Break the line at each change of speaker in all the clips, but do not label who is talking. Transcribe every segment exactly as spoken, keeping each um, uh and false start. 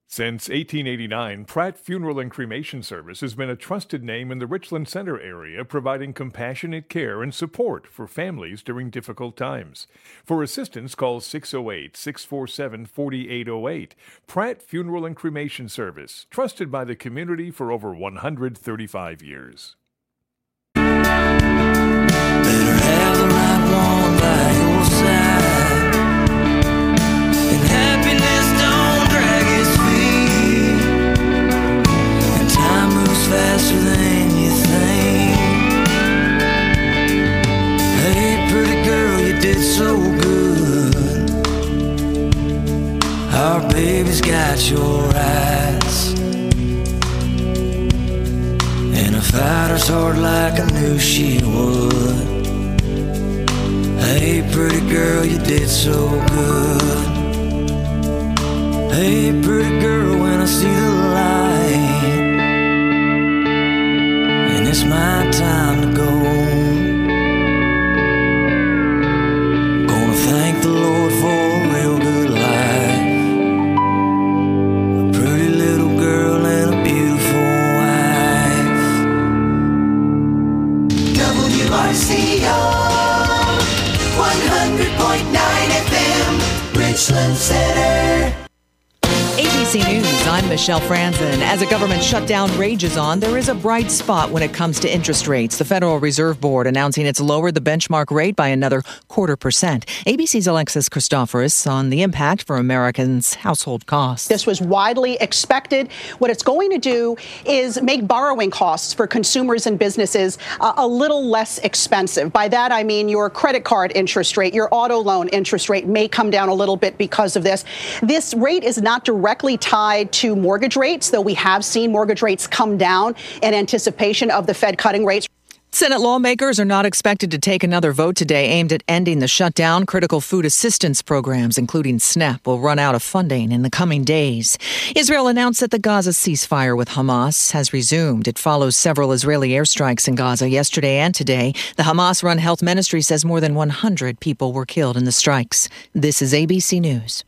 Since eighteen eighty-nine, Pratt Funeral and Cremation Service has been a trusted name in the Richland Center area, providing compassionate care and support for families during difficult times. For assistance, call six oh eight, six four seven, four eight oh eight. Pratt Funeral and Cremation Service, trusted by the community for over one hundred thirty-five years.
Better have the right one by your side, and happiness don't drag its feet, and time moves faster than you think. Hey, pretty girl, you did so good. Our baby's got your eyes, and a fighter's heart like I knew she would. Hey, pretty girl, you did so good. Hey, pretty girl, when I see the light, and it's my time to go, gonna thank the Lord for a real good life, a pretty little girl and a beautiful wife.
W R C O one hundred point nine F M, Richland Center.
A B C News, I'm Michelle Franzen. As a government shutdown rages on, there is a bright spot when it comes to interest rates. The Federal Reserve Board announcing it's lowered the benchmark rate by another quarter percent. A B C's Alexis Christoforous on the impact for Americans' household costs.
This was widely expected. What it's going to do is make borrowing costs for consumers and businesses uh, a little less expensive. By that, I mean your credit card interest rate, your auto loan interest rate may come down a little bit because of this. This rate is not directly tied to mortgage rates, though we have seen mortgage rates come down in anticipation of the Fed cutting rates.
Senate lawmakers are not expected to take another vote today aimed at ending the shutdown. Critical food assistance programs, including SNAP, will run out of funding in the coming days. Israel announced that the Gaza ceasefire with Hamas has resumed. It follows several Israeli airstrikes in Gaza yesterday and today. The Hamas-run health ministry says more than one hundred people were killed in the strikes. This is A B C News.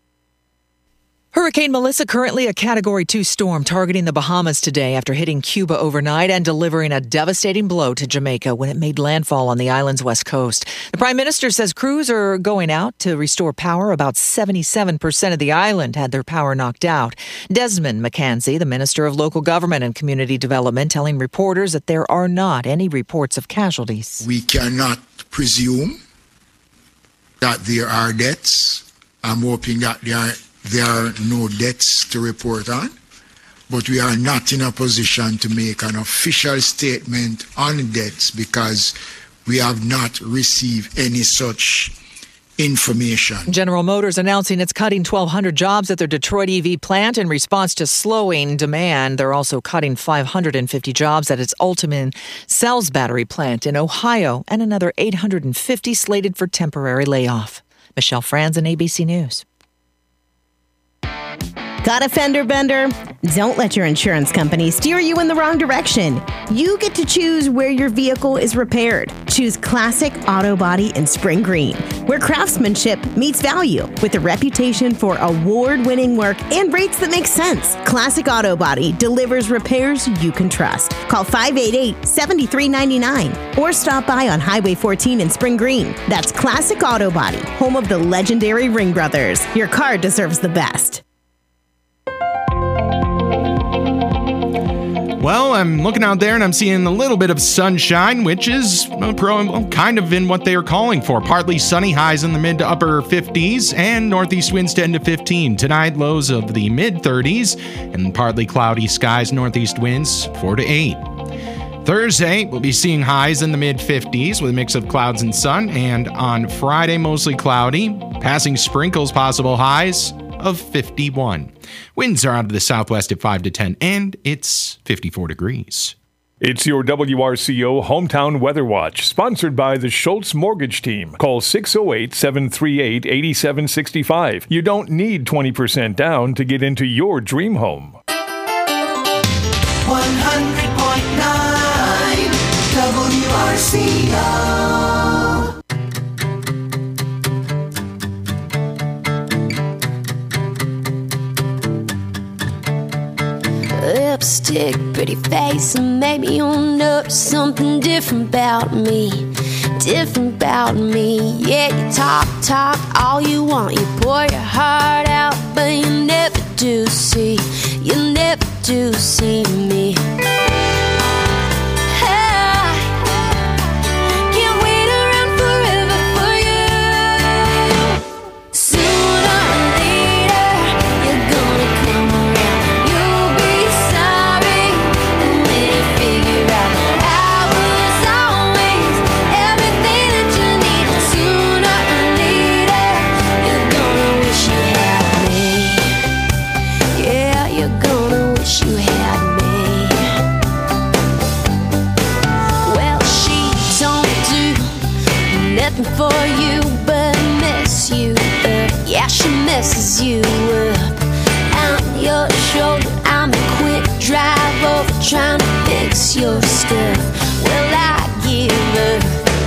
Hurricane Melissa, currently a Category two storm, targeting the Bahamas today after hitting Cuba overnight and delivering a devastating blow to Jamaica when it made landfall on the island's west coast. The Prime Minister says crews are going out to restore power. About seventy-seven percent of the island had their power knocked out. Desmond McKenzie, the Minister of Local Government and Community Development, telling reporters that there are not any reports of casualties.
We cannot presume that there are deaths. I'm hoping that there are There are no deaths to report on, but we are not in a position to make an official statement on deaths because we have not received any such information.
General Motors announcing it's cutting twelve hundred jobs at their Detroit E V plant in response to slowing demand. They're also cutting five hundred fifty jobs at its Ultium Cells battery plant in Ohio, and another eight hundred fifty slated for temporary layoff. Michelle Franzen, A B C News.
Got a fender bender? Don't let your insurance company steer you in the wrong direction. You get to choose where your vehicle is repaired. Choose Classic Auto Body in Spring Green, where craftsmanship meets value with a reputation for award-winning work and rates that make sense. Classic Auto Body delivers repairs you can trust. Call five eight eight, seven three nine nine or stop by on Highway fourteen in Spring Green. That's Classic Auto Body, home of the legendary Ring Brothers. Your car deserves the best.
Well, I'm looking out there and I'm seeing a little bit of sunshine, which is uh, pro, kind of in what they are calling for. Partly sunny, highs in the mid to upper fifties, and northeast winds ten to fifteen. Tonight, lows of the mid thirties, and partly cloudy skies, northeast winds four to eight. Thursday, we'll be seeing highs in the mid fifties with a mix of clouds and sun, and on Friday, mostly cloudy, passing sprinkles, possible highs of fifty-one. Winds are out of the southwest at five to ten, and it's fifty-four degrees.
It's your W R C O Hometown Weather Watch, sponsored by the Schultz Mortgage Team. Call six oh eight, seven three eight, eight seven six five. You don't need twenty percent down to get into your dream home.
one hundred point nine W R C O.
lipstick, pretty face, and maybe you'll notice something different about me. Different about me. Yeah, you talk, talk all you want, you pour your heart out, but you never do see, you never do see me. For you, but mess you up. Yeah, she messes you up. On your shoulder, I'm a quick drive over, trying to fix your stuff. Well, I give up.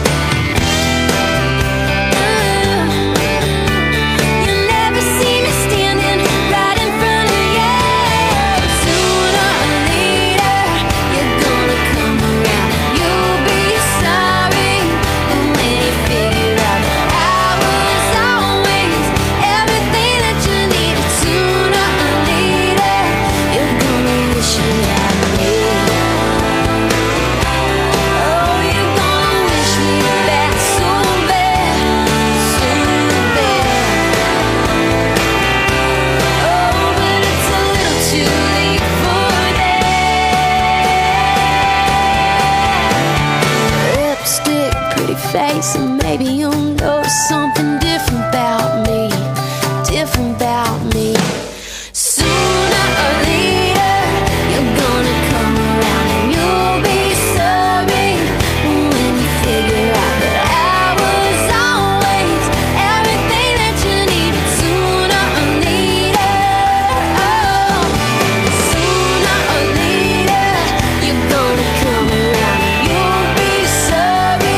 Face, and maybe you'll notice something different about me, different about me. Sooner or later, you're gonna come around and you'll be sorry when you figure out that I was always everything that you needed. Sooner or later, oh, sooner or later, you're gonna come around and you'll be sorry.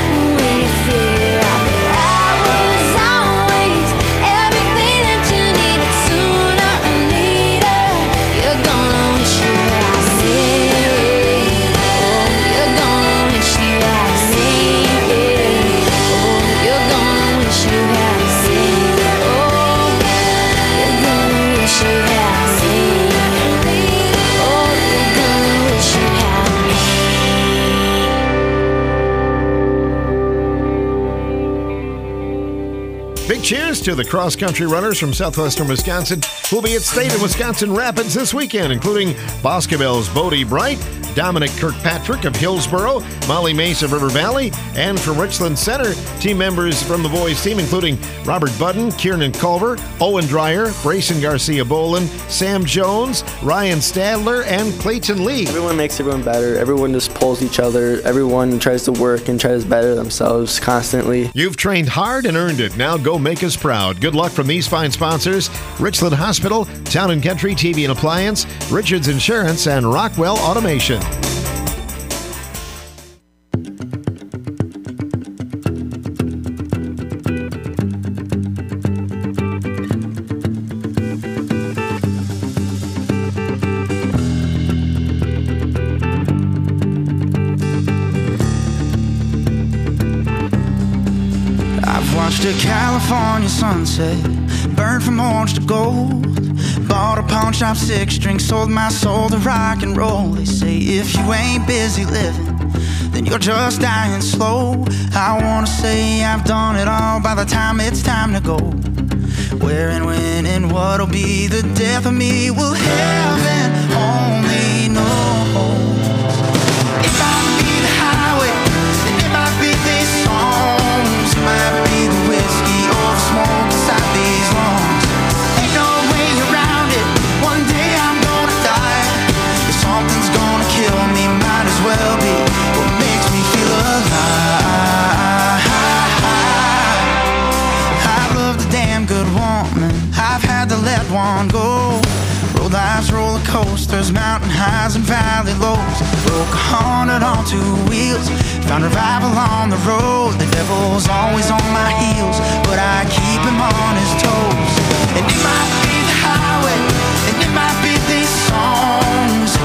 Cheers to the cross-country runners from southwestern Wisconsin who will be at State of Wisconsin Rapids this weekend, including Boscobel's Bodie Bright, Dominic Kirkpatrick of Hillsboro, Molly Mace of River Valley, and from Richland Center, team members from the boys team, including Robert Budden, Kieran Culver, Owen Dreyer, Brayson Garcia-Bolin, Sam Jones, Ryan Stadler, and Clayton Lee.
Everyone makes everyone better. Everyone just pulls each other. Everyone tries to work and tries to better themselves constantly.
You've trained hard and earned it. Now go make us proud. Good luck from these fine sponsors: Richland Hospital, Town and Country T V and Appliance, Richards Insurance, and Rockwell Automation.
The California sunset, burned from orange to gold. Bought a pawn shop six string, sold my soul to rock and roll. They say if you ain't busy living, then you're just dying slow. I wanna say I've done it all by the time it's time to go. Where and when and what'll be the death of me will heaven only know. It might be the highway, and it might be these songs, it might be the whiskey or the smoke inside these lungs. Ain't no way around it, one day I'm gonna die. If something's gonna kill me, might as well be what makes me feel alive. I've loved a damn good woman, I've had to let one go. Road life's roller coasters, mountain highs and valley lows. Broke a hundred on two wheels, found revival on the road. The devil's always on my heels, but I keep him on his toes. And it might be the highway, and it might be these songs,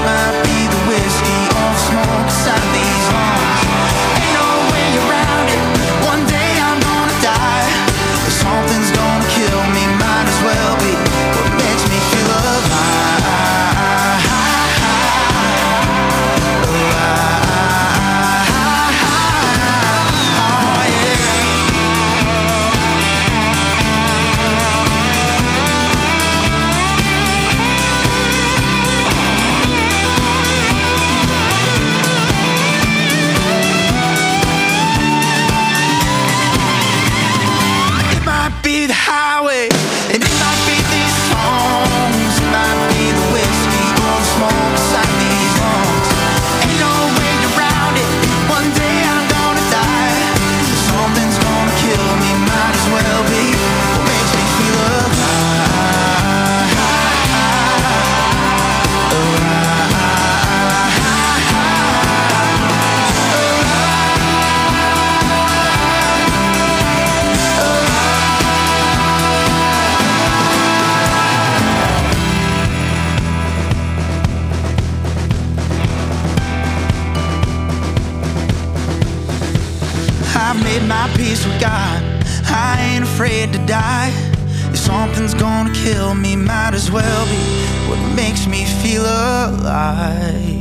made my peace with God. I ain't afraid to die. If something's gonna kill me, might as well be what makes me feel alive.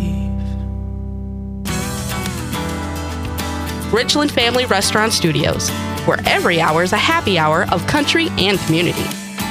Richland Family Restaurant Studios, where every hour is a happy hour of country and community.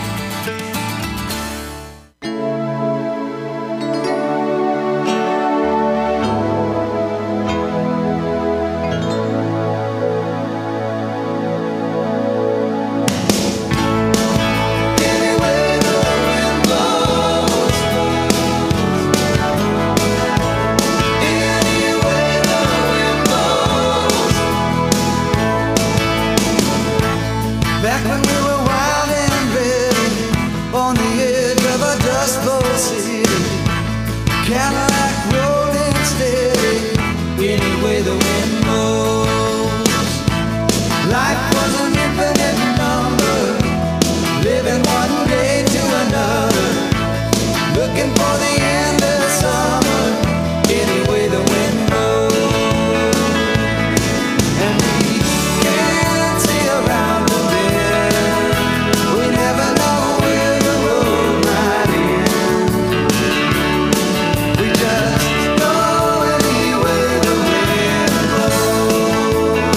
Back when we were wild and ready, on the edge of a dust bowl city, Cadillac rolling steady, any way the wind blows. Life was an infinite number, living one day to another, looking for the end of summer, any way the wind blows. And we can't see around the bend, we never know where the road might end. We just go anywhere the wind blows.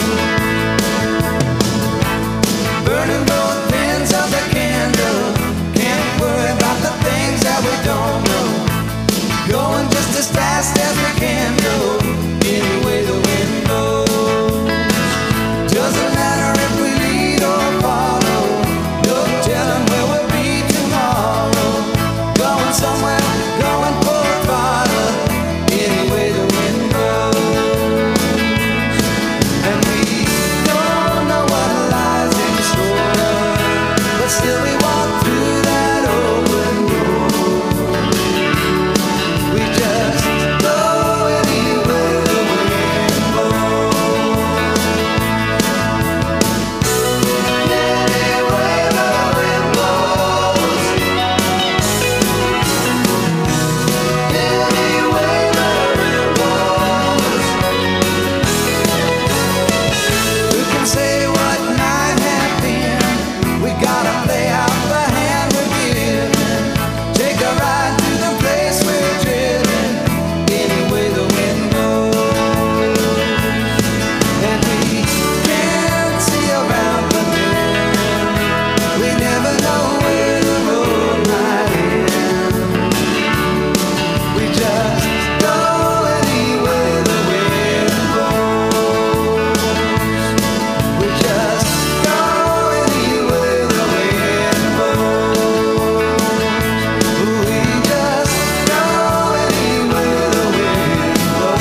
Burning both ends of the candle, can't worry about the things that we don't know. Going just as fast as we can go, any way the wind blows. Doesn't matter if we lead or follow, no telling where we'll be tomorrow. Going somewhere, going for a bottle, any way the wind blows. And we don't know what lies in store, but still we walk through that open door. We just go anywhere the wind blows. Anywhere the wind blows. Anywhere the wind blows. Who can say what might have been? We gotta play out the hand we're given. Take a ride to the place we're driven, any way the wind blows. And we can't see around the bend, we never know where the road might end. We just go anywhere the wind blows. We just go anywhere the wind blows. We just go anywhere the wind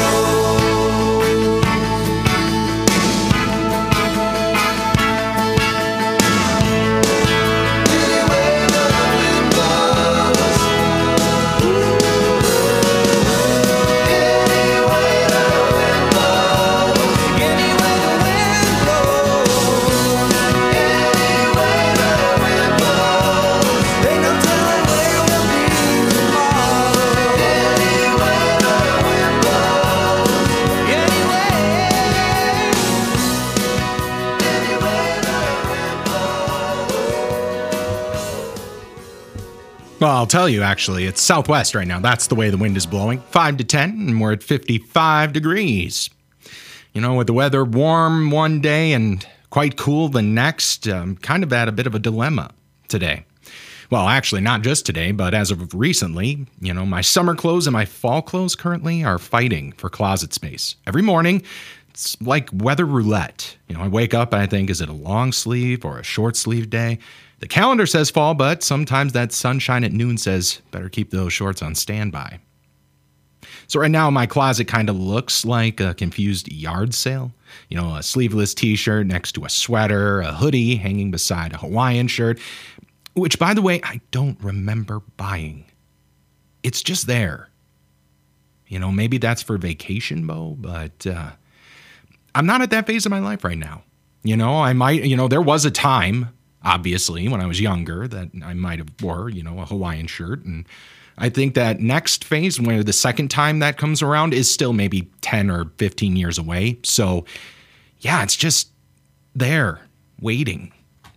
Well, I'll tell you, actually, it's southwest right now. That's the way the wind is blowing. five to ten, and we're at fifty-five degrees. You know, with the weather warm one day and quite cool the next, um, kind of at a bit of a dilemma today. Well, actually, not just today, but as of recently, you know, my summer clothes and my fall clothes currently are fighting for closet space. Every morning, it's like weather roulette. You know, I wake up and I think, is it a long sleeve or a short sleeve day? The calendar says fall, but sometimes that sunshine at noon says better keep those shorts on standby. So right now my closet kind of looks like a confused yard sale. You know, a sleeveless t-shirt next to a sweater, a hoodie hanging beside a Hawaiian shirt, which, by the way, I don't remember buying. It's just there. You know, maybe that's for vacation, Bo, but uh, I'm not at that phase of my life right now. You know, I might, you know, there was a time, obviously, when I was younger that I might have wore, you know, a Hawaiian shirt. And I think that next phase, where the second time that comes around, is still maybe ten or fifteen years away. So, yeah, it's just, there, waiting.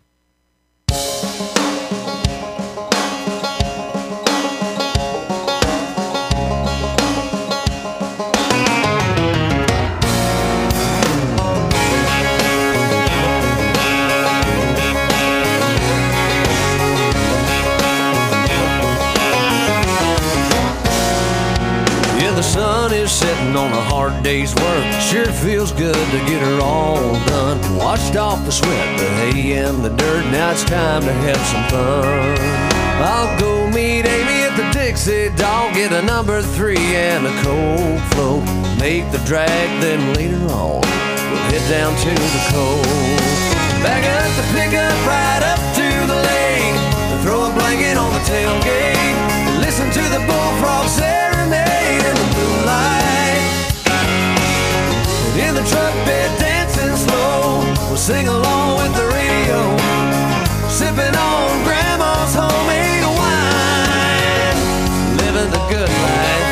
The sun is setting on a hard day's work. Sure feels good to get her all done. Washed off the sweat, the hay and the dirt. Now it's time to have some fun. I'll go meet Amy at the Dixie Dog. Get a number three and a cold float. Make the drag, then later on we'll head down to the coast. Back up the pickup right up to the lake. Throw a blanket on the tailgate. Listen to the bullfrog serenade in the moonlight. In the truck bed dancing slow, we'll sing along with the radio, sipping on grandma's homemade wine, living the good life.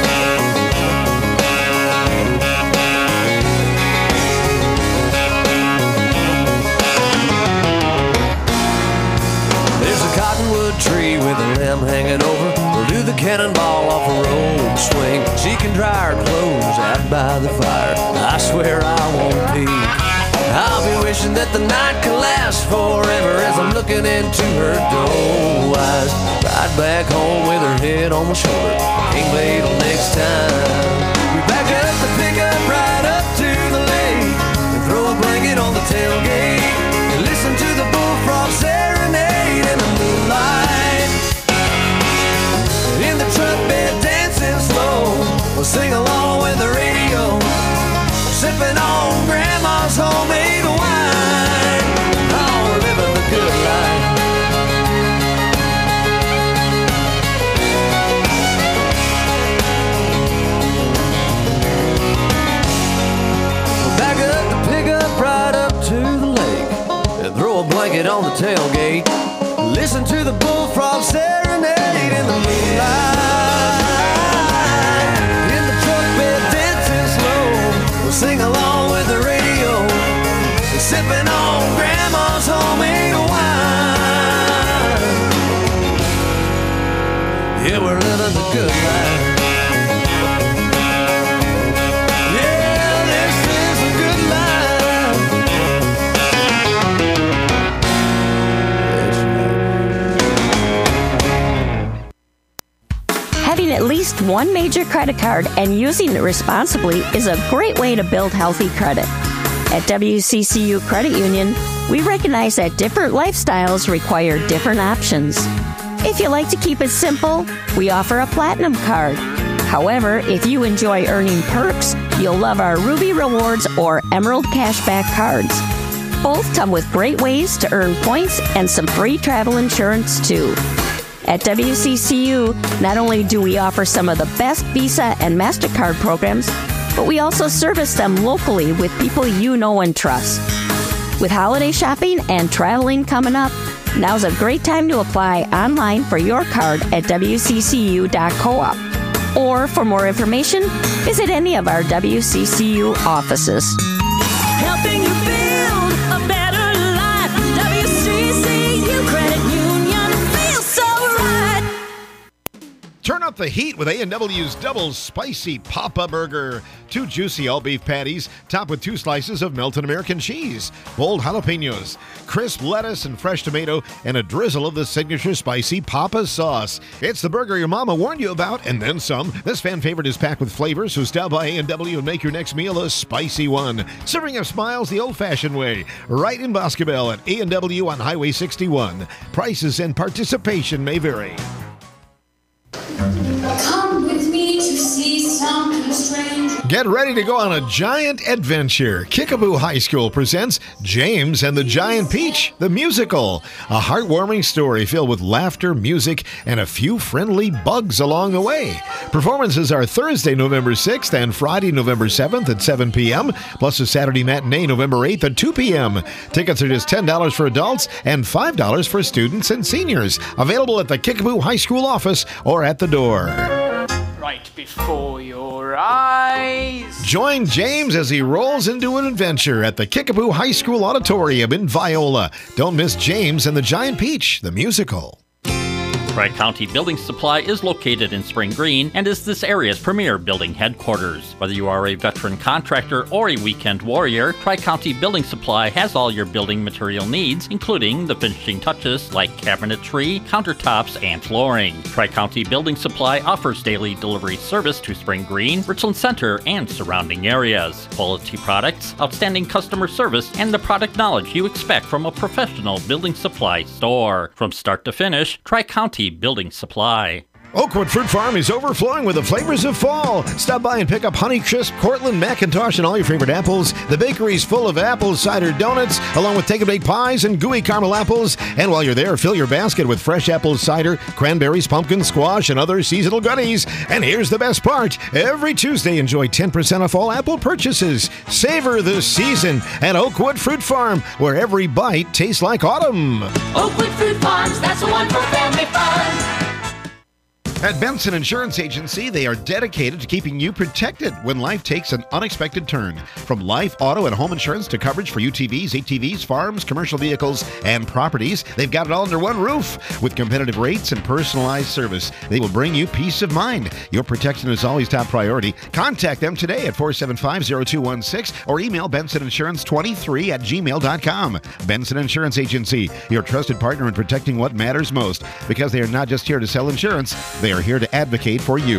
There's a cottonwood tree with a limb hanging over. We'll do the cannonball off a rope swing. She can dry her clothes out by the fire. I swear I won't peek. I'll be wishing that the night can last forever as I'm looking into her doe eyes. Ride back home with her head on my shoulder. Can't wait till next time. We back up the pickup right up to the lake and throw a blanket on the tailgate and listen to the bullfrog serenade in the moonlight. In the truck bed dancing slow, we'll sing along with the radio, sipping on grandma's homemade wine. Oh, we're living the good life. We'll back up the pickup right up to the lake and throw a blanket on the tailgate. Listen to the bullfrog serenade in the moonlight. In the truck bed dancing slow, we'll sing along with the radio, sipping on grandma's homemade wine. Yeah, we're living the good life. Yeah, this is a good life.
Having at least one major credit card and using it responsibly is a great way to build healthy credit. At W C C U Credit Union, we recognize that different lifestyles require different options. If you like to keep it simple, we offer a Platinum card. However, if you enjoy earning perks, you'll love our Ruby Rewards or Emerald Cashback cards. Both come with great ways to earn points and some free travel insurance too. At W C C U, not only do we offer some of the best Visa and MasterCard programs, but we also service them locally with people you know and trust. With holiday shopping and traveling coming up, now's a great time to apply online for your card at W C C U dot coop. Or for more information, visit any of our W C C U offices.
Helping you build a better life. W C C U Credit Union feels so right.
Turn up the heat with A and W's Double Spicy Papa Burger. Two juicy all-beef patties, topped with two slices of melted American cheese, bold jalapenos, crisp lettuce and fresh tomato, and a drizzle of the signature spicy Papa sauce. It's the burger your mama warned you about, and then some. This fan favorite is packed with flavor, so stop by A and W and make your next meal a spicy one. Serving up smiles the old-fashioned way, right in Boscobel at A and W on Highway sixty-one. Prices and participation may vary.
Come with me to see something strange.
Get ready to go on a giant adventure. Kickapoo High School presents James and the Giant Peach, the musical. A heartwarming story filled with laughter, music, and a few friendly bugs along the way. Performances are Thursday, November sixth and Friday, November seventh at seven p.m., plus a Saturday matinee, November eighth at two p.m. Tickets are just ten dollars for adults and five dollars for students and seniors. Available at the Kickapoo High School office or at the door.
right before your eyes.
Join James as he rolls into an adventure at the Kickapoo High School Auditorium in Viola. Don't miss James and the Giant Peach, the musical.
Tri-County Building Supply is located in Spring Green and is this area's premier building headquarters. Whether you are a veteran contractor or a weekend warrior, Tri-County Building Supply has all your building material needs, including the finishing touches like cabinetry, countertops, and flooring. Tri-County Building Supply offers daily delivery service to Spring Green, Richland Center, and surrounding areas. Quality products, outstanding customer service, and the product knowledge you expect from a professional building supply store. From start to finish, Tri-County Building Supply.
Oakwood Fruit Farm is overflowing with the flavors of fall. Stop by and pick up Honeycrisp, Cortland, Macintosh, and all your favorite apples. The bakery's full of apple cider donuts, along with take-and-bake pies and gooey caramel apples. And while you're there, fill your basket with fresh apple cider, cranberries, pumpkin, squash, and other seasonal goodies. And here's the best part. Every Tuesday, enjoy ten percent off all apple purchases. Savor the season at Oakwood Fruit Farm, where every bite tastes like autumn.
Oakwood Fruit Farms, that's the one for family fun.
At Benson Insurance Agency, they are dedicated to keeping you protected when life takes an unexpected turn. From life, auto, and home insurance to coverage for U T Vs, A T Vs, farms, commercial vehicles, and properties, they've got it all under one roof. With competitive rates and personalized service, they will bring you peace of mind. Your protection is always top priority. Contact them today at four seven five, zero two one six or email benson insurance twenty-three at gmail dot com. Benson Insurance Agency, your trusted partner in protecting what matters most, because they are not just here to sell insurance, they are here to advocate for you.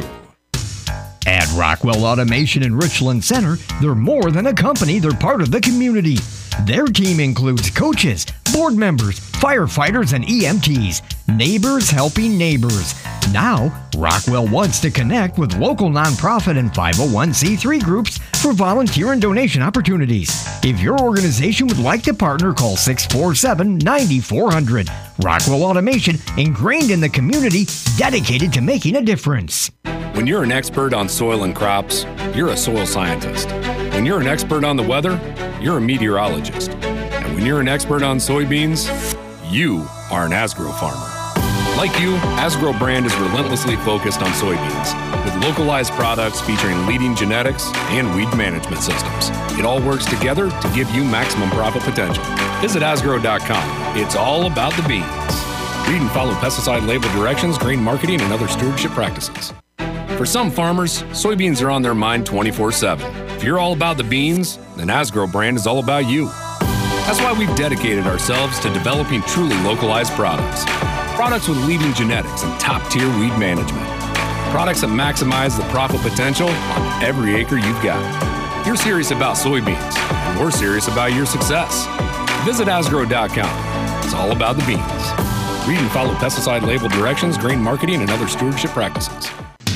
At Rockwell Automation in Richland Center, they're more than a company, they're part of the community. Their team includes coaches, board members, firefighters, and E M Ts. Neighbors helping neighbors. Now, Rockwell wants to connect with local nonprofit and five oh one c three groups for volunteer and donation opportunities. If your organization would like to partner, call six four seven, nine four zero zero. Rockwell Automation, ingrained in the community, dedicated to making a difference.
When you're an expert on soil and crops, you're a soil scientist. When you're an expert on the weather, you're a meteorologist. And when you're an expert on soybeans, you are an Asgrow farmer. Like you, Asgrow brand is relentlessly focused on soybeans, with localized products featuring leading genetics and weed management systems. It all works together to give you maximum profit potential. Visit asgrow dot com. It's all about the beans. Read and follow pesticide label directions, grain marketing, and other stewardship practices. For some farmers, soybeans are on their mind twenty-four seven. If you're all about the beans, then Asgrow brand is all about you. That's why we've dedicated ourselves to developing truly localized products. Products with leading genetics and top-tier weed management. Products that maximize the profit potential on every acre you've got. You're serious about soybeans, and we're serious about your success. Visit asgrow dot com. It's all about the beans. Read and follow pesticide label directions, grain marketing, and other stewardship practices.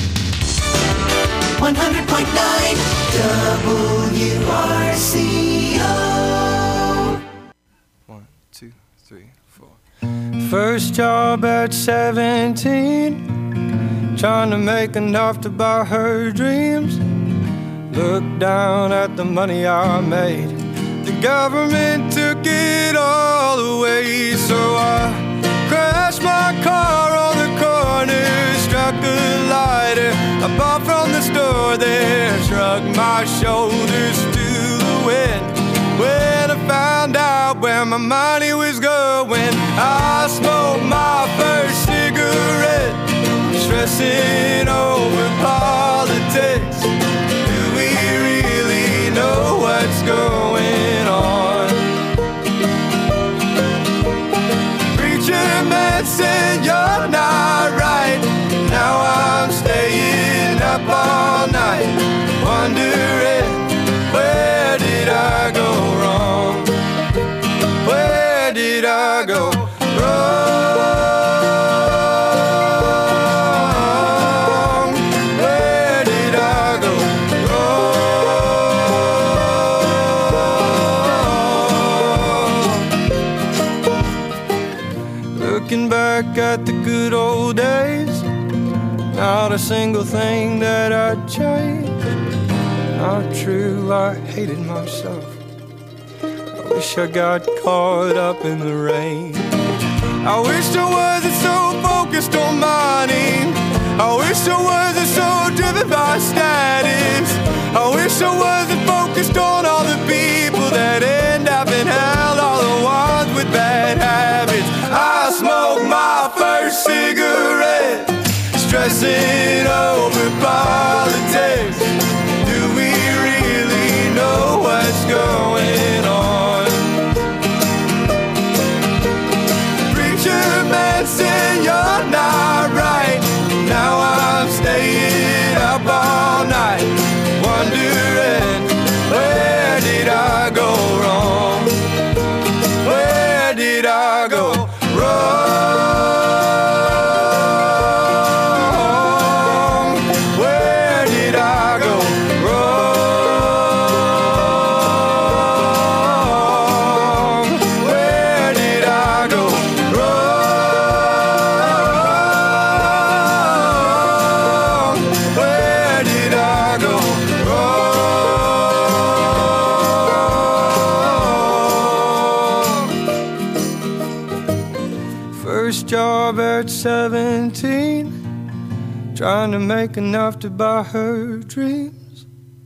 one hundred point nine W R C O.
One, two, three, four. First job at seventeen, trying to make enough to buy her dreams. Look down at the money I made. The government took it all away, so I crashed my car on the corner, struck a lighter I bought from the store there, shrugged my shoulders to the wind. When I found out where my money was going, I smoked my first cigarette, stressing over politics. Do we really know what's going on? Preacher man said you're not right. Now I'm staying up all night, wondering where did I go wrong? Where did I go wrong? Where did I go wrong? Looking back at the good old days, not a single thing that I'd change. Not true, I hated myself. I wish I got caught up in the rain. I wish I wasn't so focused on money. I wish I wasn't so driven wish I wasn't focused on all the people that end up in hell, all the ones with bad habits. I smoked my first cigarette, stressing over politics. Do we really know what's going on? Preacher man said you're not right. Now I'm staying up all night, wondering where did I go wrong? Where did I go wrong? Where did I go wrong? Where did I go wrong? Where did I go wrong? First job at seventeen, trying to make enough to buy her dreams.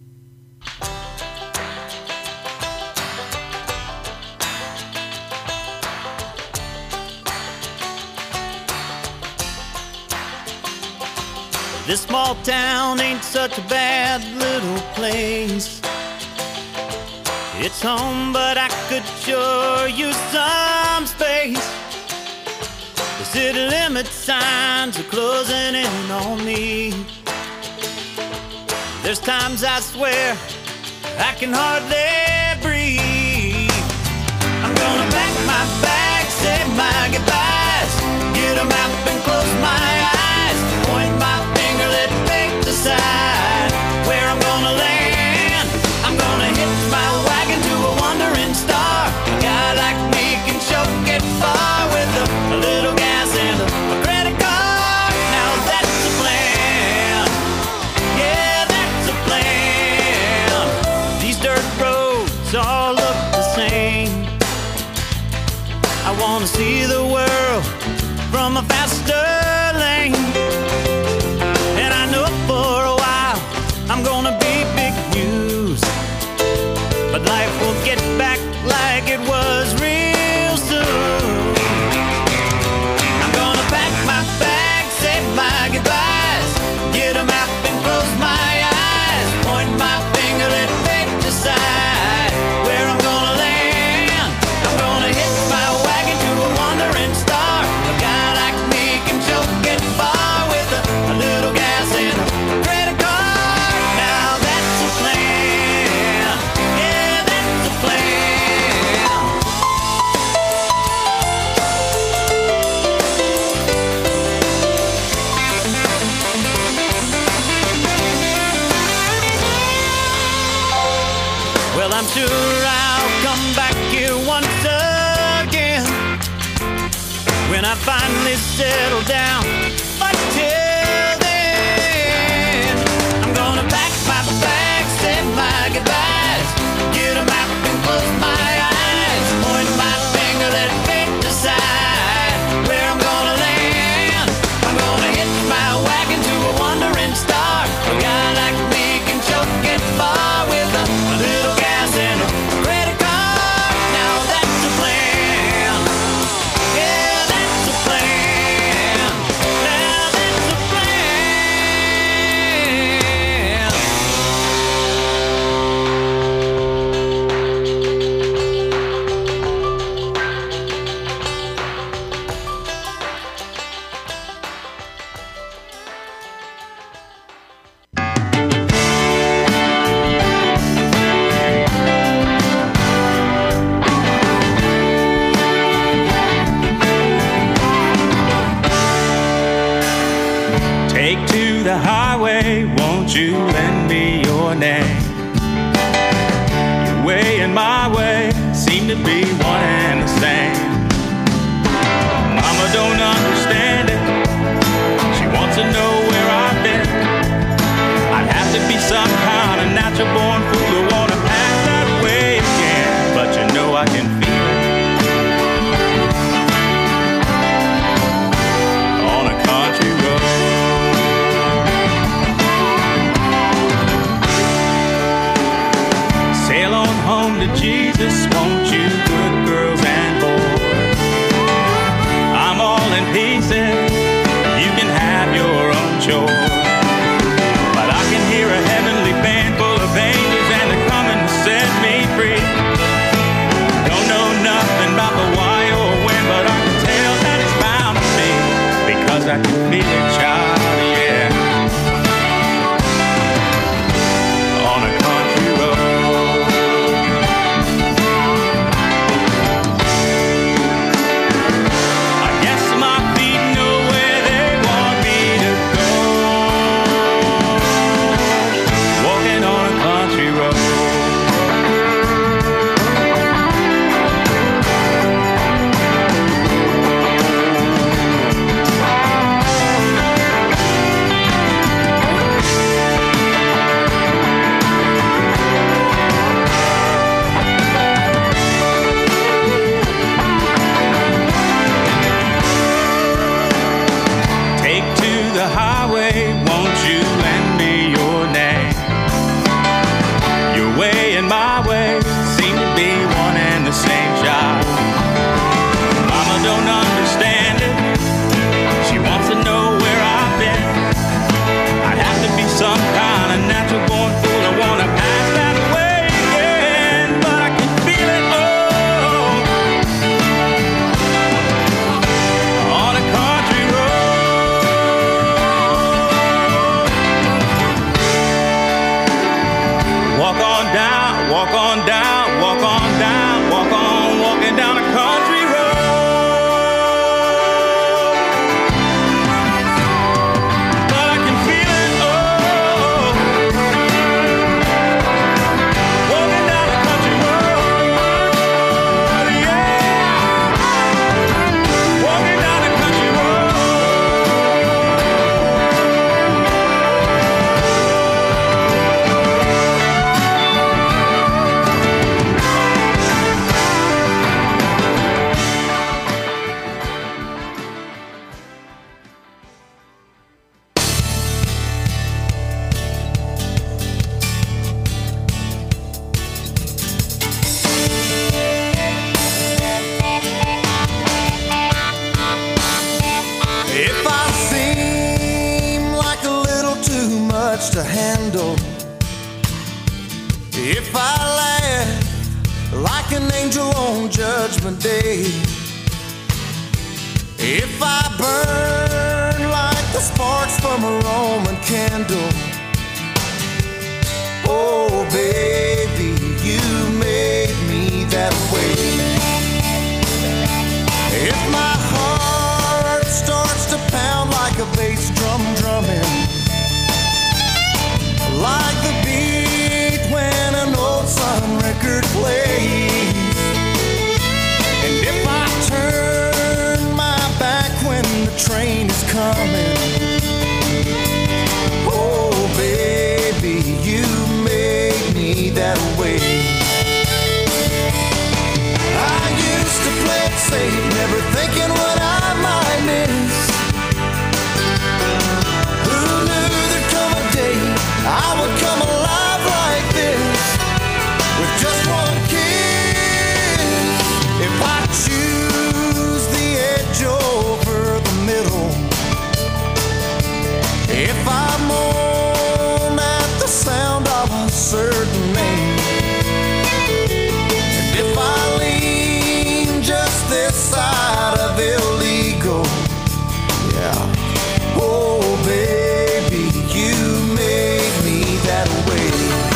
This small town ain't such a bad little place. It's home, but I could sure use some space. The city limit signs are closing in on me. There's times I swear I can hardly breathe. I'm gonna pack my bags, say my goodbyes, get a map and close my eyes, point my finger, let fate decide where I'm gonna land. I'm gonna hitch my wagon to a wandering star. A guy like me can sure get far with a, a little gas and a, a credit card. Now that's the plan. Yeah, that's the plan. These dirt roads all look the same. I wanna see the world from a faster lane. And I know for a while I'm gonna be big news, but life will get back like it was real soon. I'm gonna pack my bags, say my goodbyes, get a map and close my eyes, point my finger, let fate decide where I'm gonna land. I'm gonna hitch my wagon to a wandering star. A guy like me can sure get far with a, a little gas and a credit card. Now that's the plan. Yeah, that's the plan. Well, I'm sure I'll come back here once again when I finally settle down. But till then, I'm gonna pack my bags, say my goodbyes, get a map and close my eyes, point my finger, let fate decide where I'm gonna land. I'm gonna hitch my wagon to a wandering star. A guy like me can sure get far with a, a little gas and a credit card. Now that's the plan. Yeah, that's the plan. Now that's the plan.
Take to the highway, won't you lend me your name? Your way and my way seem to be one and the same. Mama don't understand it, she wants to know where I've been. I'd have to be some kind of natural born fool who wanna act that way again, but you know I can feel it on a country road.
much to handle. If I laugh like an angel on Judgment Day, if I burn like the sparks from a Roman candle, oh baby, you made me that way. If my heart starts to pound like a bass drum drumming, like the beat when an old Sun record plays, and if I turn my back when the train is coming, oh baby, you made me that way. I used to play it safe, never thinking what I might miss. Who knew there'd come a day I would come alive like this, with just one kiss. If I choose the edge over the middle, if I moan at the sound of a certain name, and if I lean just this side of illegal, yeah, oh baby, you made me that way.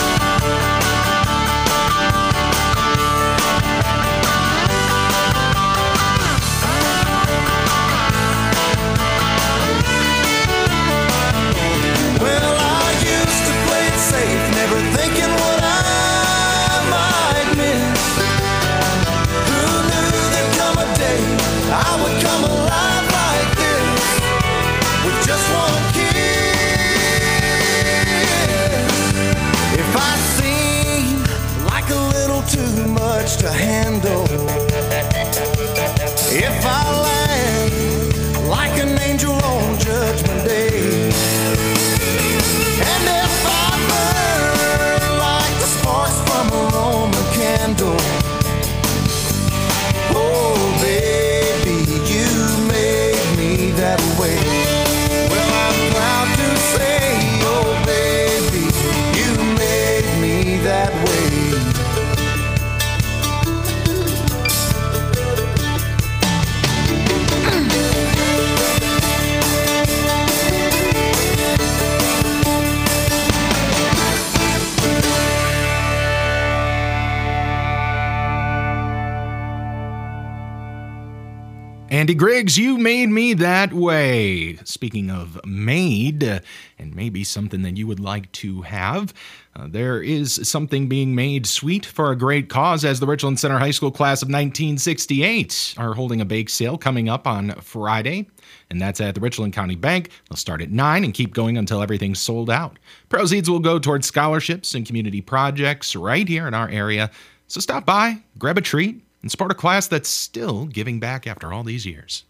Well, I used to play it safe, never thinking what I might miss. Who knew there'd come a day I would come alive like this, with just one kiss. If I seem like a little too much to handle, if I laugh like an angel on Judgment Day, and if I burn like the sparks from a Roman candle, oh baby, you made me that way. Well, I'm proud to say, oh baby, you made me that way.
Andy Griggs, You Made Me That Way. Speaking of made, uh, and maybe something that you would like to have, uh, there is something being made sweet for a great cause, as the Richland Center High School class of nineteen sixty-eight are holding a bake sale coming up on Friday, and that's at the Richland County Bank. They'll start at nine and keep going until everything's sold out. Proceeds will go towards scholarships and community projects right here in our area. So stop by, grab a treat, and support a class that's still giving back after all these years.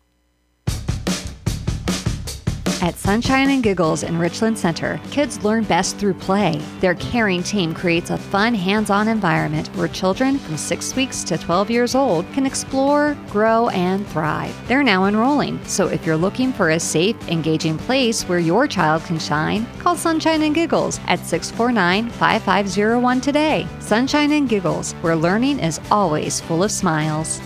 At Sunshine and Giggles in Richland Center, kids learn best through play. Their caring team creates a fun, hands-on environment where children from six weeks to twelve years old can explore, grow, and thrive. They're now enrolling, so if you're looking for a safe, engaging place where your child can shine, call Sunshine and Giggles at six four nine, five five zero one today. Sunshine and Giggles, where learning is always full of smiles.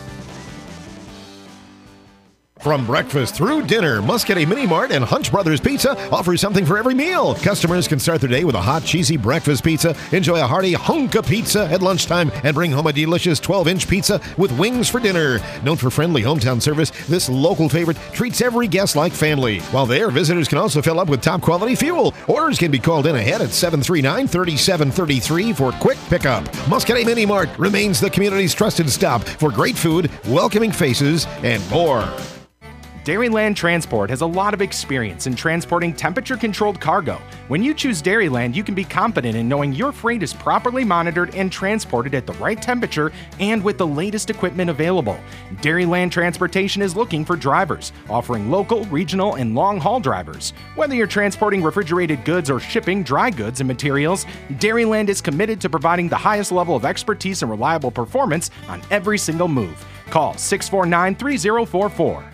From breakfast through dinner, Muscatee Mini Mart and Hunch Brothers Pizza offers something for every meal. Customers can start their day with a hot, cheesy breakfast pizza, enjoy a hearty hunk of pizza at lunchtime, and bring home a delicious twelve-inch pizza with wings for dinner. Known for friendly hometown service, this local favorite treats every guest like family. While there, visitors can also fill up with top-quality fuel. Orders can be called in ahead at seven three nine, three seven three three for quick pickup. Muscatee Mini Mart remains the community's trusted stop for great food, welcoming faces, and more.
Dairyland Transport has a lot of experience in transporting temperature-controlled cargo. When you choose Dairyland, you can be confident in knowing your freight is properly monitored and transported at the right temperature and with the latest equipment available. Dairyland Transportation is looking for drivers, offering local, regional, and long-haul drivers. Whether you're transporting refrigerated goods or shipping dry goods and materials, Dairyland is committed to providing the highest level of expertise and reliable performance on every single move. Call six four nine, three zero four four.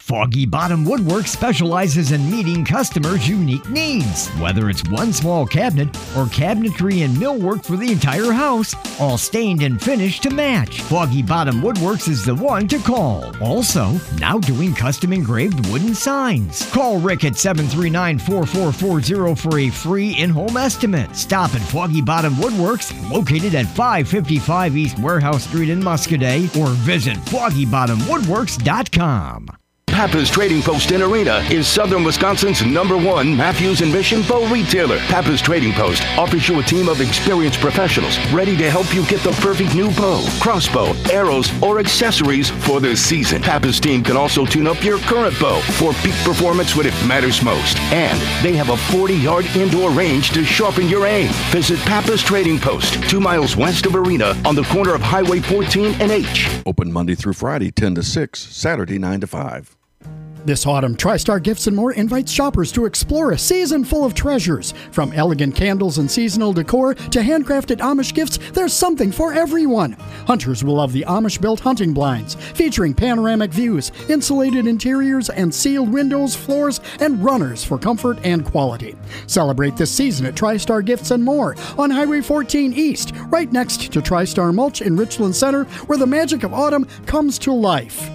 Foggy Bottom Woodworks specializes in meeting customers' unique needs. Whether it's one small cabinet or cabinetry and millwork for the entire house, all stained and finished to match, Foggy Bottom Woodworks is the one to call. Also, now doing custom engraved wooden signs. Call Rick at seven three nine, four four four zero for a free in-home estimate. Stop at Foggy Bottom Woodworks, located at five fifty-five East Warehouse Street in Muscoday, or visit foggy bottom woodworks dot com.
Pappas Trading Post in Arena is Southern Wisconsin's number one Matthews and Mission bow retailer. Pappas Trading Post offers you a team of experienced professionals ready to help you get the perfect new bow, crossbow, arrows, or accessories for this season. Pappas team can also tune up your current bow for peak performance when it matters most. And they have a forty-yard indoor range to sharpen your aim. Visit Pappas Trading Post, two miles west of Arena on the corner of Highway fourteen and H.
Open Monday through Friday, ten to six, Saturday, nine to five.
This autumn, TriStar Gifts and More invites shoppers to explore a season full of treasures. From elegant candles and seasonal decor to handcrafted Amish gifts, there's something for everyone. Hunters will love the Amish-built hunting blinds, featuring panoramic views, insulated interiors, and sealed windows, floors, and runners for comfort and quality. Celebrate this season at TriStar Gifts and More on Highway fourteen East, right next to TriStar Mulch in Richland Center, where the magic of autumn comes to life.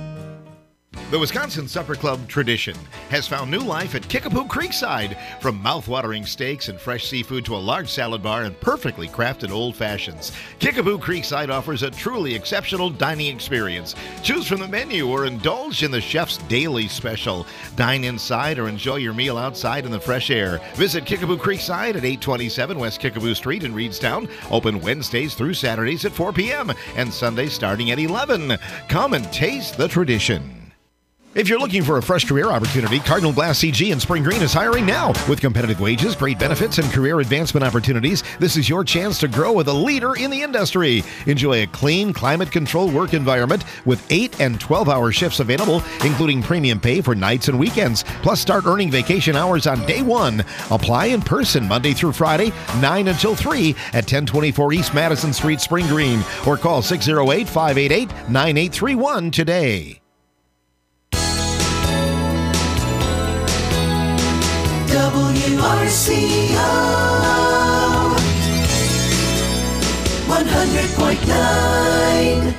The Wisconsin Supper Club tradition has found new life at Kickapoo Creekside. From mouth-watering steaks and fresh seafood to a large salad bar and perfectly crafted old fashions, Kickapoo Creekside offers a truly exceptional dining experience. Choose from the menu or indulge in the chef's daily special. Dine inside or enjoy your meal outside in the fresh air. Visit Kickapoo Creekside at eight twenty-seven West Kickapoo Street in Reedstown. Open Wednesdays through Saturdays at four p.m. and Sundays starting at eleven. Come and taste the tradition. If you're looking for a fresh career opportunity, Cardinal Glass C G in Spring Green is hiring now. With competitive wages, great benefits, and career advancement opportunities, this is your chance to grow with a leader in the industry. Enjoy a clean, climate-controlled work environment with eight and twelve-hour shifts available, including premium pay for nights and weekends. Plus, start earning vacation hours on day one. Apply in person Monday through Friday, nine until three at ten twenty-four East Madison Street, Spring Green, or call six oh eight, five eight eight, nine eight three one today.
W R C O one hundred point nine.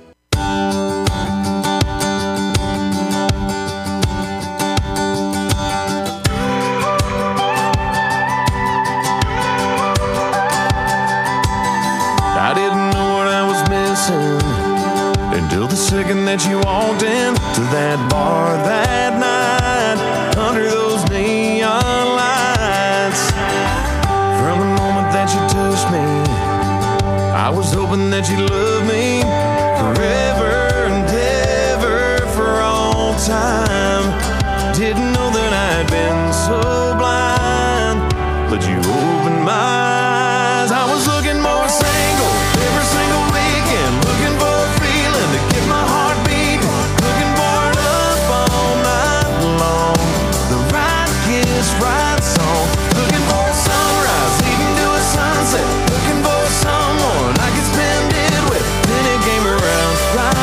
I didn't know what I was missing until the second that you walked in to that bar that night under those neon lights. From the moment that you touched me, I was hoping that you'd love me forever and ever for all time. Didn't know that I'd been so blind, but you opened my eyes. I was looking more single every single weekend, looking for a feeling to get my heart beating, looking for it up all night long. The right kiss, right song, looking for a sunrise, even to a sunset, looking for someone I could spend it with. Then it came around right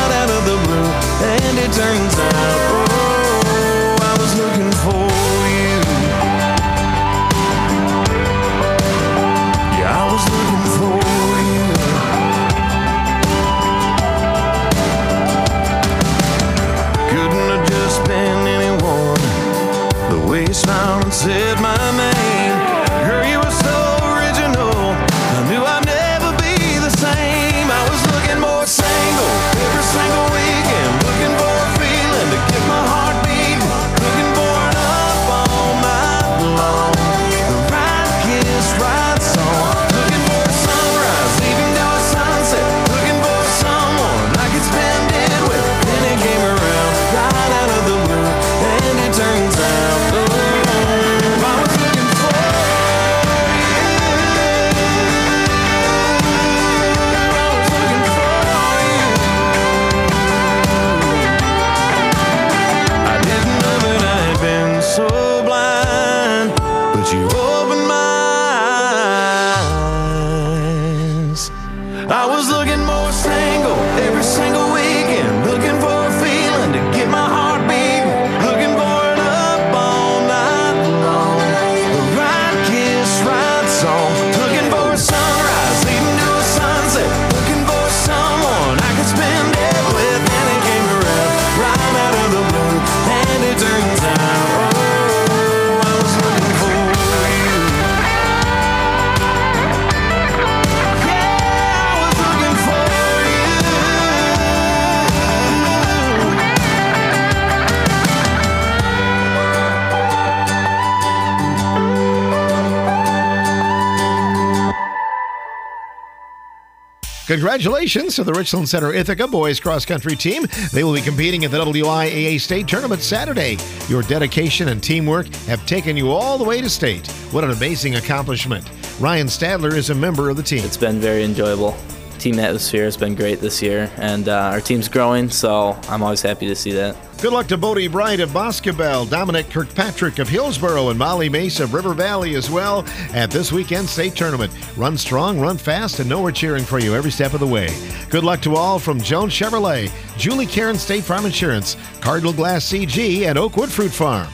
Congratulations to the Richland Center Ithaca boys cross-country team. They will be competing at the W I A A State Tournament Saturday. Your dedication and teamwork have taken you all the way to state. What an amazing accomplishment. Ryan Stadler is a member of the team.
It's been very enjoyable. Team atmosphere has been great this year, and uh, our team's growing, so I'm always happy to see that.
Good luck to Bodie Bright of Boscobel, Dominic Kirkpatrick of Hillsboro, and Molly Mace of River Valley as well at this weekend's state tournament. Run strong, run fast, and know we're cheering for you every step of the way. Good luck to all from Jones Chevrolet, Julie Karen State Farm Insurance, Cardinal Glass C G, and Oakwood Fruit Farm.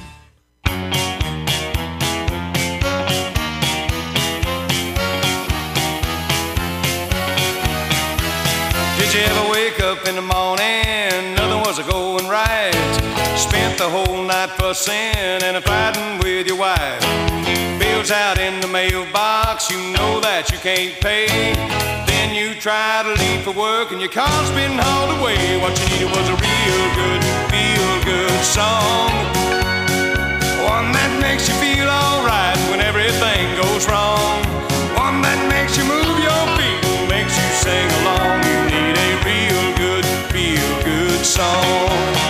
Did you ever wake up in the morning, nothing was a going right? Spent the whole night fussing and a fighting with your wife. Bills out in the mailbox, you know that you can't pay. Then you try to leave for work and your car's been hauled away. What you needed was a real good, feel good song, one that makes you feel alright when everything goes wrong, one that makes you move your feet and makes you sing along. You need a real good, feel good song.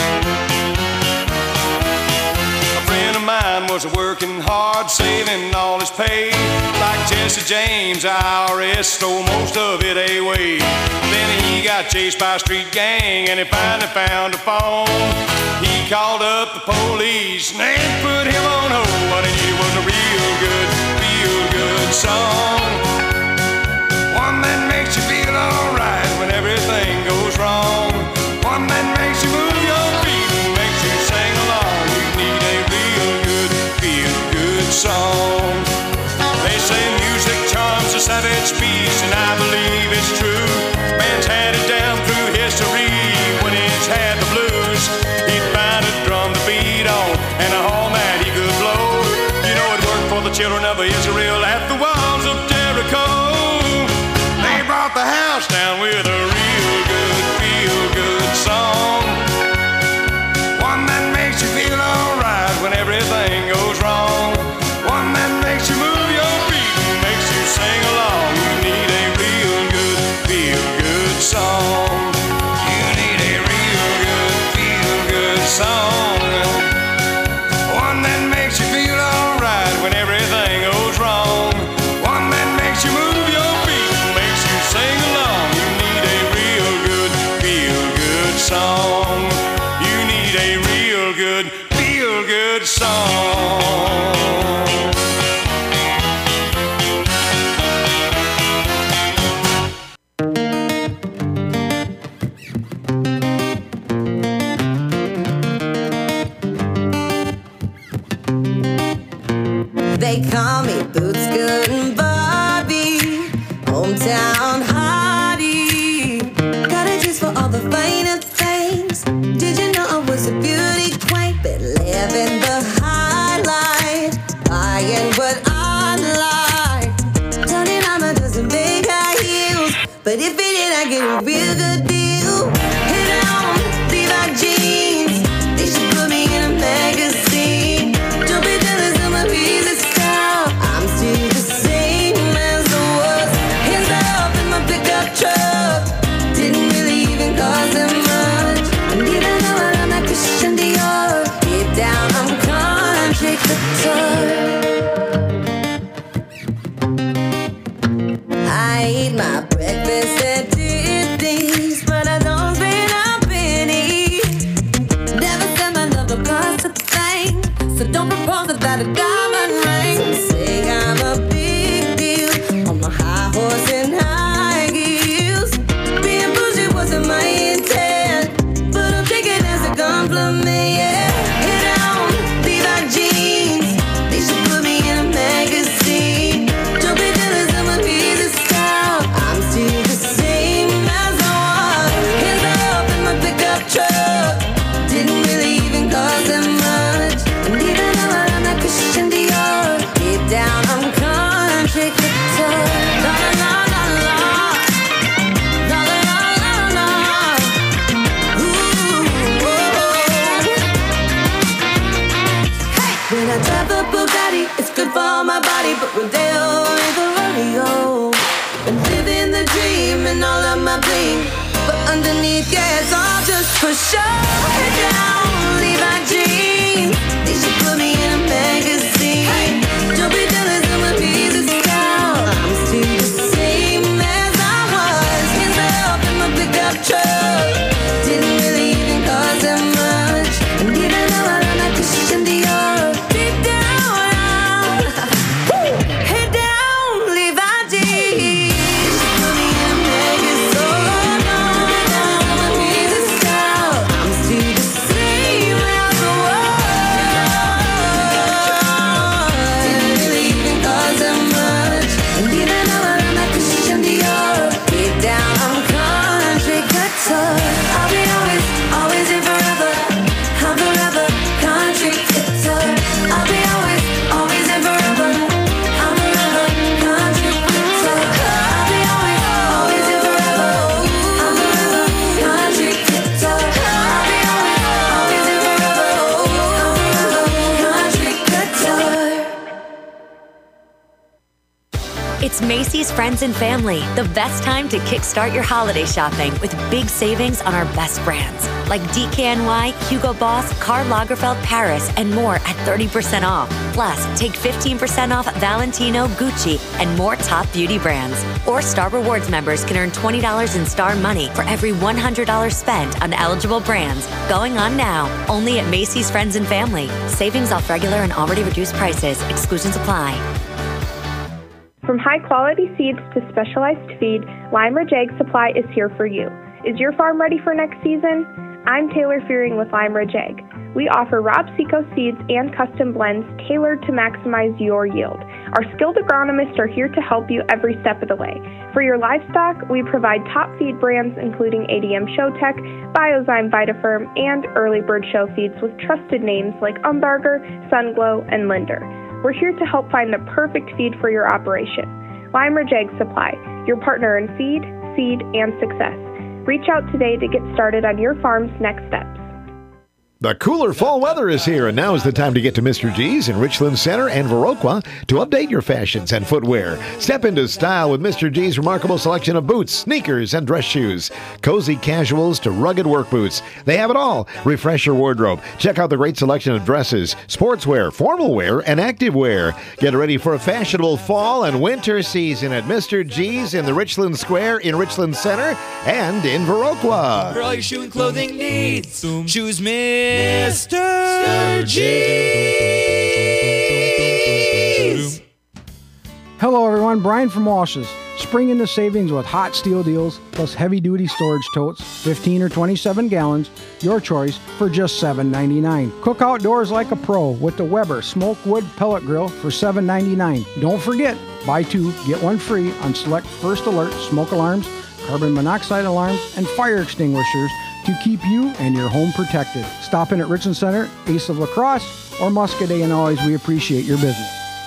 A friend of mine was working hard, saving all his pay. Like Jesse James, I R S stole most of it away. Then he got chased by a street gang and he finally found a phone. He called up the police and they put him on hold. What he needed was a real good, feel good song, one that makes you feel alright when everything goes wrong, one that makes you move your feet and makes you sing along. You need a real good, feel good song. They say music charms a savage beast, and I believe it's true. Man's had it down through history. When he's had the blues, he'd find a drum to beat on and a horn that he could blow. You know it worked for the children of Israel at the walls of Jericho. They brought the house down with a real good, feel good song, one that makes you feel alright when everything goes wrong, one that makes you move your feet and makes you sing along. You need a real good, feel good song. You need a real good, feel good song, one that makes you feel alright when everything goes wrong, one that makes you move your feet and makes you sing along. You need a real good, feel good song. You need a real good, feel good song.
They call me Boots Good and Barbie, hometown hottie. Got a taste for all the finer things. Did you know I was a beauty queen? But living the highlight, buying what I like. Turning on a dozen big high heels, but if it did, I get a real good deal. Hit on Levi jeans, they should put me in a magazine. Don't be jealous of my piece of style. I'm still the same as I was. Hands up in my pickup truck. Didn't really even cost them much. And even though I'm not Christian Dior, deep down I'm country couture. I eat my breakfast at Disney's, but I don't spend a penny. Never said my love will cost a thing, so don't propose without a diamond ring. Some say I'm a big deal on my high horse and high heels. Being bougie wasn't my intent, but I'll take it as a compliment, yeah. Hit on Levi jeans, they should put me in a magazine. Don't be jealous of my piece of style. I'm still the same as I was. Hands up in my pickup truck. Didn't really even cost that much. And even though I'm not Christian Dior, deep down I'm country couture. La la la la la, la la la la la. Ooh, oh. Hey, when I drive a Bugatti, it's good for my body, but Rodeo ain't the rodeo. and living the dream and all of my bling. But underneath, yeah, it's all just for show. Head down, leave my jeans. They should put me in a magazine. Hey. Don't be jealous of my music style. I'm still the same as I was. Hands up in my pickup truck. Didn't really even cause that much. And even though I don't like Christian Dior, deep down, head down, leave my jeans. They should put me in a magazine. So long, my music style. I'm still the same as I was. Didn't really even cause that much. And even though I don't like Christian Dior, deep down, I'm country couture. I'll be always, always and forever. I'm forever country couture. I'll be always, always and forever. I'm forever country couture. I'll be always, always and forever. I'm forever country couture. I'll be always, always and forever. I'm forever country couture.
It's Macy's Friends and Family, the best time to kickstart your holiday shopping with big savings on our best brands like D K N Y, Hugo Boss, Karl Lagerfeld Paris, and more at thirty percent off. Plus, take fifteen percent off Valentino, Gucci, and more top beauty brands. Or Star Rewards members can earn twenty dollars in Star Money for every one hundred dollars spent on eligible brands. Going on now, only at Macy's Friends and Family. Savings off regular and already reduced prices. Exclusions apply.
From high-quality seeds to specialized feed, Lime Ridge Egg Supply is here for you. Is your farm ready for next season? I'm Taylor Fearing with Lime Ridge Egg. We offer Rob Seco seeds and custom blends tailored to maximize your yield. Our skilled agronomists are here to help you every step of the way. For your livestock, we provide top feed brands including A D M Showtech, Biozyme Vitafirm, and Early Bird Show feeds with trusted names like Umbarger, Sunglow, and Linder. We're here to help find the perfect feed for your operation. Lime Ridge Egg Supply, your partner in feed, seed, and success. Reach out today to get started on your farm's next steps.
The cooler fall weather is here, and now is the time to get to Mister G's in Richland Center and Viroqua to update your fashions and footwear. Step into style with Mister G's remarkable selection of boots, sneakers, and dress shoes. Cozy casuals to rugged work boots. They have it all. Refresh your wardrobe. Check out the great selection of dresses, sportswear, formal wear, and active wear. Get ready for a fashionable fall and winter season at Mister G's in the Richland Square in Richland Center and in Viroqua.
For all your shoe and clothing needs, choose Mister G's.
Hello everyone, Brian from Walsh's. Spring into savings with hot steel deals plus heavy-duty storage totes, fifteen or twenty-seven gallons, your choice, for just seven ninety-nine. Cook outdoors like a pro with the Weber Smoke Wood Pellet Grill for seven ninety-nine. Don't forget, buy two, get one free on select First Alert smoke alarms, carbon monoxide alarms, and fire extinguishers to keep you and your home protected. Stop in at Richland Center, Ace of La Crosse, or Muscadet, and always we appreciate your business.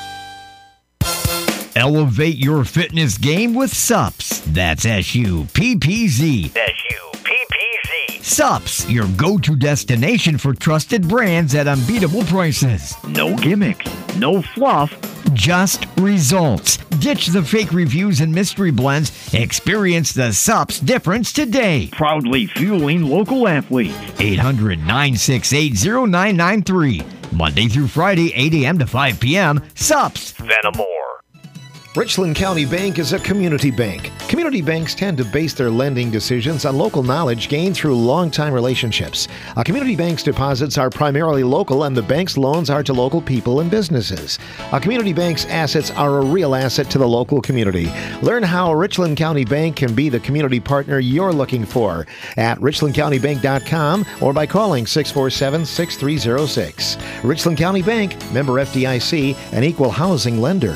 Elevate your fitness game with S U P S. That's S U P P Z.
S U P P Z.
S U P S, your go-to destination for trusted brands at unbeatable prices. No gimmicks, no fluff, just results. Ditch the fake reviews and mystery blends. Experience the S U P S difference today. Proudly fueling local athletes. eight hundred, nine six eight, zero nine nine three. Monday through Friday, eight a.m. to five p.m. S U P S.
Venamore.
Richland County Bank is a community bank. Community banks tend to base their lending decisions on local knowledge gained through long-time relationships. A community bank's deposits are primarily local, and the bank's loans are to local people and businesses. A community bank's assets are a real asset to the local community. Learn how Richland County Bank can be the community partner you're looking for at richland county bank dot com or by calling six four seven, six three zero six. Richland County Bank, member F D I C, an equal housing lender.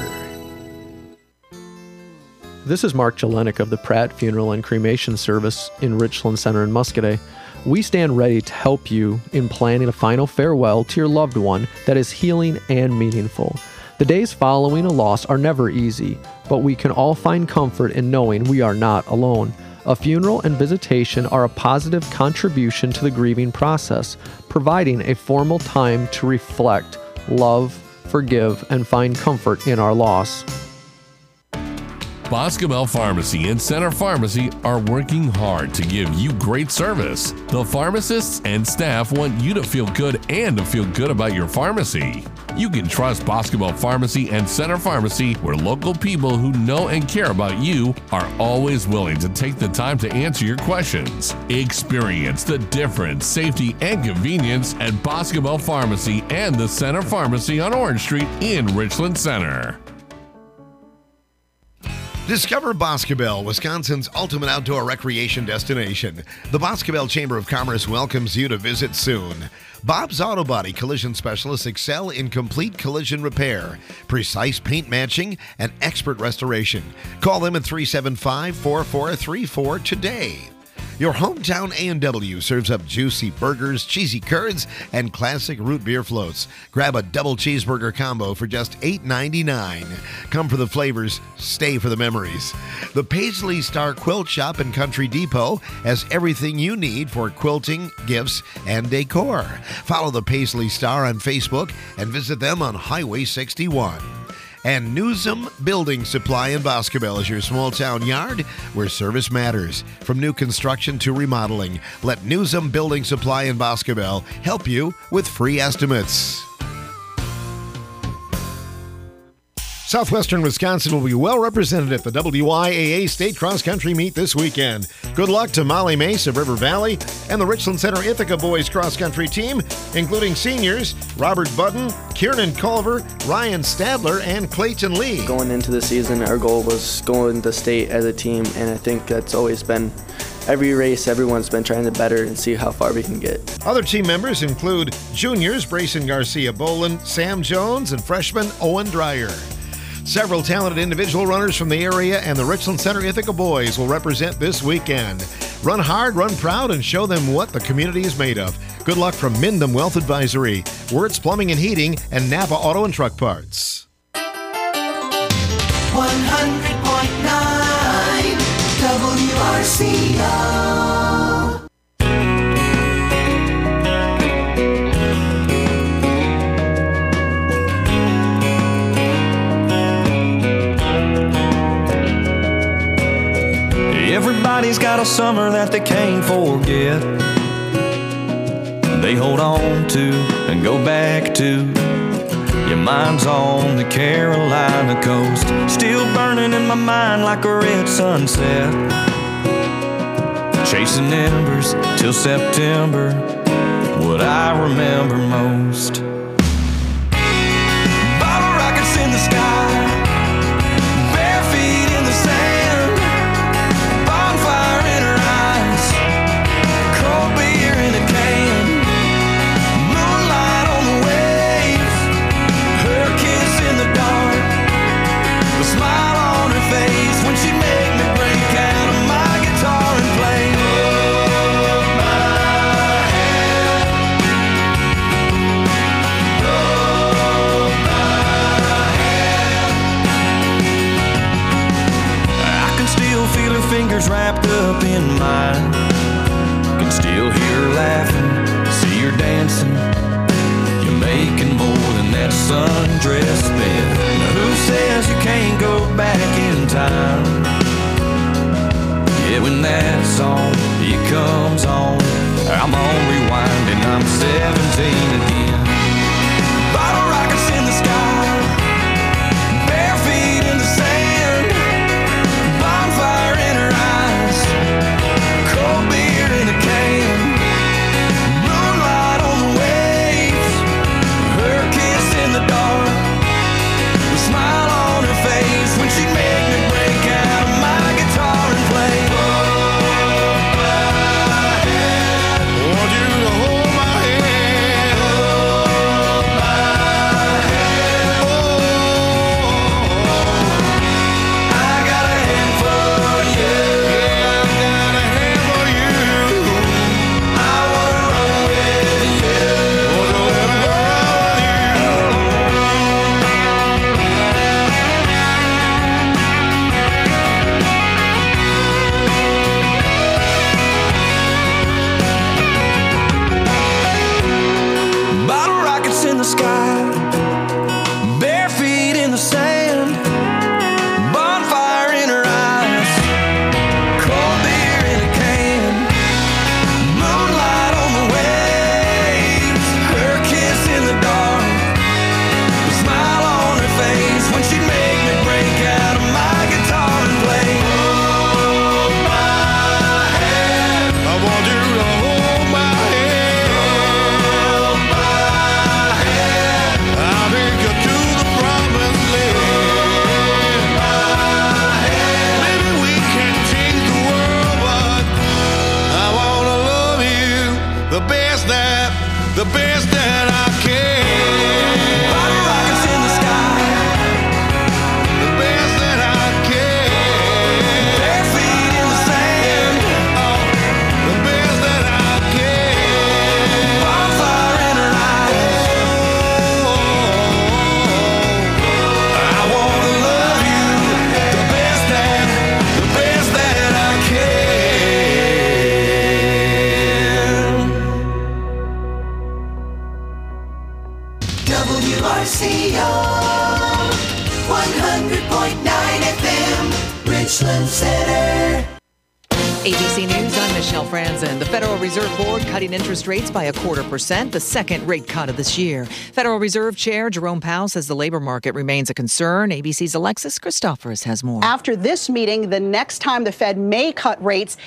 This is Mark Jelenik of the Pratt Funeral and Cremation Service in Richland Center in Muscadet. We stand ready to help you in planning a final farewell to your loved one that is healing and meaningful. The days following a loss are never easy, but we can all find comfort in knowing we are not alone. A funeral and visitation are a positive contribution to the grieving process, providing a formal time to reflect, love, forgive, and find comfort in our loss.
Boscobel Pharmacy and Center Pharmacy are working hard to give you great service. The pharmacists and staff want you to feel good and to feel good about your pharmacy. You can trust Boscobel Pharmacy and Center Pharmacy, where local people who know and care about you are always willing to take the time to answer your questions. Experience the difference, safety, and convenience at Boscobel Pharmacy and the Center Pharmacy on Orange Street in Richland Center.
Discover Boscobel, Wisconsin's ultimate outdoor recreation destination. The Boscobel Chamber of Commerce welcomes you to visit soon. Bob's Auto Body collision specialists excel in complete collision repair, precise paint matching, and expert restoration. Call them at three seven five, four four three four today. Your hometown A and W serves up juicy burgers, cheesy curds, and classic root beer floats. Grab a double cheeseburger combo for just eight ninety-nine. Come for the flavors, stay for the memories. The Paisley Star Quilt Shop in Country Depot has everything you need for quilting, gifts, and decor. Follow the Paisley Star on Facebook and visit them on Highway sixty-one. And Newsom Building Supply in Boscobel is your small town yard where service matters. From new construction to remodeling, let Newsom Building Supply in Boscobel help you with free estimates. Southwestern Wisconsin will be well represented at the W I A A State Cross Country Meet this weekend. Good luck to Molly Mace of River Valley and the Richland Center Ithaca Boys Cross Country team, including seniors Robert Budden, Kieran Culver, Ryan Stadler, and Clayton Lee.
Going into the season, our goal was going to state as a team, and I think that's always been every race, everyone's been trying to better and see how far we can get.
Other team members include juniors Brayson Garcia Boland, Sam Jones, and freshman Owen Dreyer. Several talented individual runners from the area and the Richland Center Ithaca Boys will represent this weekend. Run hard, run proud, and show them what the community is made of. Good luck from Mindham Wealth Advisory, Wirtz Plumbing and Heating, and Napa Auto and Truck Parts.
one hundred point nine W R C O.
Everybody's got a summer that they can't forget. They hold on to and go back to. Your mind's on the Carolina coast, still burning in my mind like a red sunset. Chasing embers till September, what I remember most. Bottle rockets in the sky, bare feet in the sand, bonfire in her eyes, cold beer in a can, moonlight on the wave, her kiss in the dark, the smile on her face when she made me break out of my guitar and play. Hold my hand, hold my hand. I can still feel her fingers wrapped up in mine, can still hear her laughing, see her dancing. You're making more than that sundress bed. Now who says you can't go back in time? Yeah, when that song, it comes on, I'm on rewind and I'm seventeen again. Bottle rockets in the sky, bare feet in the sand, bonfire in her eyes, cold beer in a can, moonlight on the waves, her kiss in the dark, the smile on her face when she made me break out of my guitar and play. Hold my hand, want you to hold my hand, hold
Center.
A B C News, I'm Michelle Franzen. The Federal Reserve Board cutting interest rates by a quarter percent, the second rate cut of this year. Federal Reserve Chair Jerome Powell says the labor market remains a concern. A B C's Alexis Christophorus has more.
After this meeting, the next time the Fed may cut rates